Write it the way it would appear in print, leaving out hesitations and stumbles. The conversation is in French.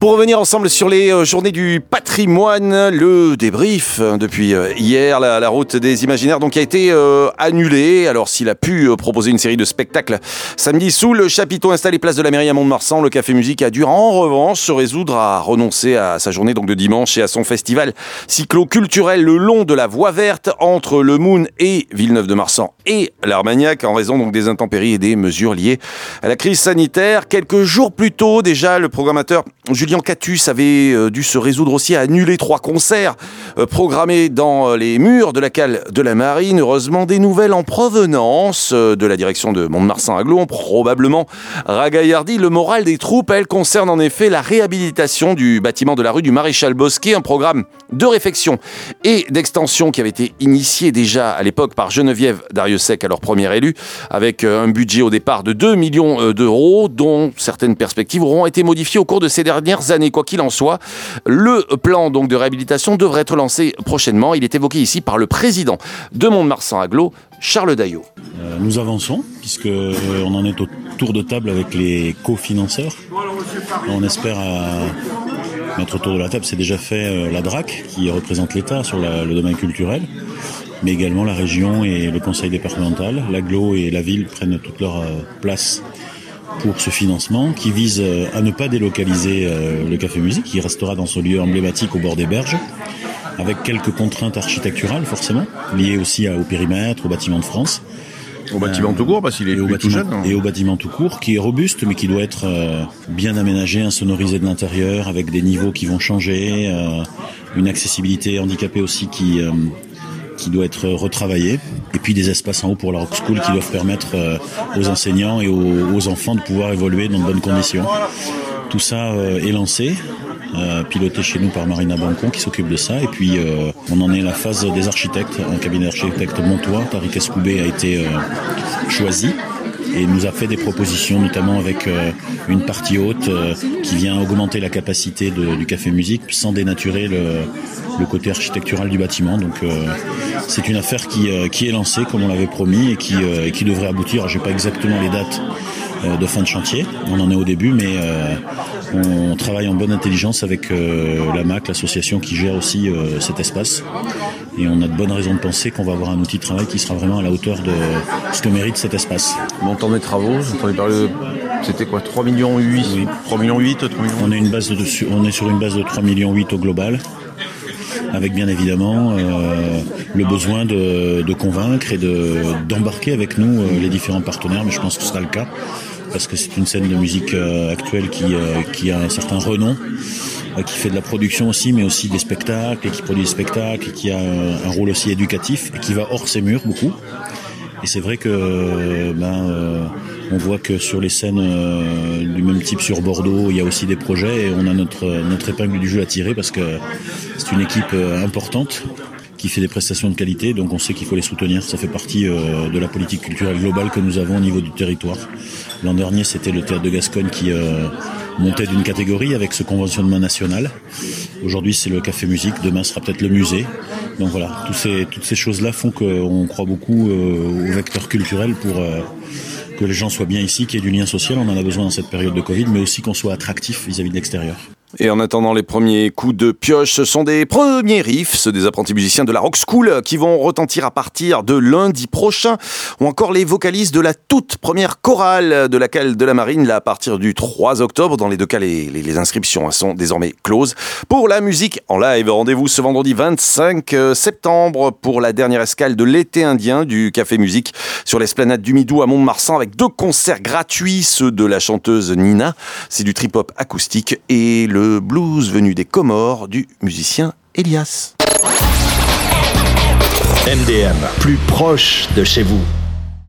Pour revenir ensemble sur les journées du patrimoine, le débrief depuis hier, la route des imaginaires donc a été annulée. Alors s'il a pu proposer une série de spectacles samedi sous le chapiteau installé place de la mairie à Mont-de-Marsan, le Café Musique a dû en revanche se résoudre à renoncer à sa journée donc de dimanche et à son festival cyclo-culturel le long de la voie verte entre le Moon et Villeneuve-de-Marsan et l'Armagnac en raison donc des intempéries et des mesures liées à la crise sanitaire. Quelques jours plus tôt déjà, le programmateur Julien Catus avait dû se résoudre aussi à annuler 3 concerts programmés dans les murs de la cale de la Marine. Heureusement, des nouvelles en provenance de la direction de Mont-de-Marsan Agglo ont probablement ragaillardi le moral des troupes. Elle concerne en effet la réhabilitation du bâtiment de la rue du Maréchal Bosquet, un programme de réfection et d'extension qui avait été initié déjà à l'époque par Geneviève Darrieussecq, alors première élue, avec un budget au départ de 2 millions d'euros, dont certaines perspectives auront été modifiées au cours de ces dernières années. Quoi qu'il en soit, le plan donc de réhabilitation devrait être lancé prochainement. Il est évoqué ici par le président de Mont-de-Marsan Agglo, Charles Daillot. Nous avançons, puisqu'on en est au tour de table avec les cofinanceurs. On espère mettre autour de la table, c'est déjà fait la DRAC, qui représente l'État sur le domaine culturel, mais également la région et le conseil départemental. L'Agglo et la ville prennent toute leur place pour ce financement qui vise à ne pas délocaliser le Café Musique, qui restera dans ce lieu emblématique au bord des berges, avec quelques contraintes architecturales forcément, liées aussi au périmètre, au bâtiment de France. Au bâtiment tout court, parce qu'il est tout jeune. Et au bâtiment tout court, qui est robuste, mais qui doit être bien aménagé, insonorisé de l'intérieur, avec des niveaux qui vont changer, une accessibilité handicapée aussi qui doit être retravaillée, et puis des espaces en haut pour la Rock School qui doivent permettre aux enseignants et aux enfants de pouvoir évoluer dans de bonnes conditions. Tout ça est lancé, piloté chez nous par Marina Bancon qui s'occupe de ça, et puis on en est à la phase des architectes. Un cabinet d'architectes montois, Tariq Escoubé, a été choisi et nous a fait des propositions, notamment avec une partie haute qui vient augmenter la capacité du Café Musique sans dénaturer le côté architectural du bâtiment. Donc c'est une affaire qui est lancée comme on l'avait promis et qui devrait aboutir. Je n'ai pas exactement les dates de fin de chantier, on en est au début, mais on travaille en bonne intelligence avec la MAC, l'association qui gère aussi cet espace, et on a de bonnes raisons de penser qu'on va avoir un outil de travail qui sera vraiment à la hauteur de ce que mérite cet espace. Montant des travaux, j'entendais parler, c'était quoi, 3,8 millions 8, oui. 3,8 millions 3 millions. On est sur une base de 3,8 millions au global, avec bien évidemment le besoin de convaincre et d'embarquer avec nous les différents partenaires, mais je pense que ce sera le cas, parce que c'est une scène de musique actuelle qui a un certain renom, qui fait de la production aussi, mais aussi des spectacles, et qui produit des spectacles, et qui a un rôle aussi éducatif, et qui va hors ses murs beaucoup. Et c'est vrai que on voit que sur les scènes du même type sur Bordeaux, il y a aussi des projets, et on a notre épingle du jeu à tirer, parce que c'est une équipe importante qui fait des prestations de qualité, donc on sait qu'il faut les soutenir. Ça fait partie de la politique culturelle globale que nous avons au niveau du territoire. L'an dernier, c'était le Théâtre de Gascogne qui montait d'une catégorie avec ce conventionnement national. Aujourd'hui, c'est le Café Musique. Demain, ce sera peut-être le musée. Donc voilà, toutes ces choses-là font qu'on croit beaucoup au vecteur culturel pour que les gens soient bien ici, qu'il y ait du lien social. On en a besoin dans cette période de Covid, mais aussi qu'on soit attractif vis-à-vis de l'extérieur. Et en attendant les premiers coups de pioche, ce sont des premiers riffs, ceux des apprentis musiciens de la Rock School qui vont retentir à partir de lundi prochain, ou encore les vocalistes de la toute première chorale de la cale de la Marine, là à partir du 3 octobre. Dans les deux cas, les inscriptions sont désormais closes. Pour la musique en live, rendez-vous ce vendredi 25 septembre pour la dernière escale de l'été indien du Café Musique sur l'esplanade du Midou à Mont-de-Marsan, avec 2 concerts gratuits, ceux de la chanteuse Nina, c'est du trip-hop acoustique, et le blues venu des Comores du musicien Elias. MDM, plus proche de chez vous.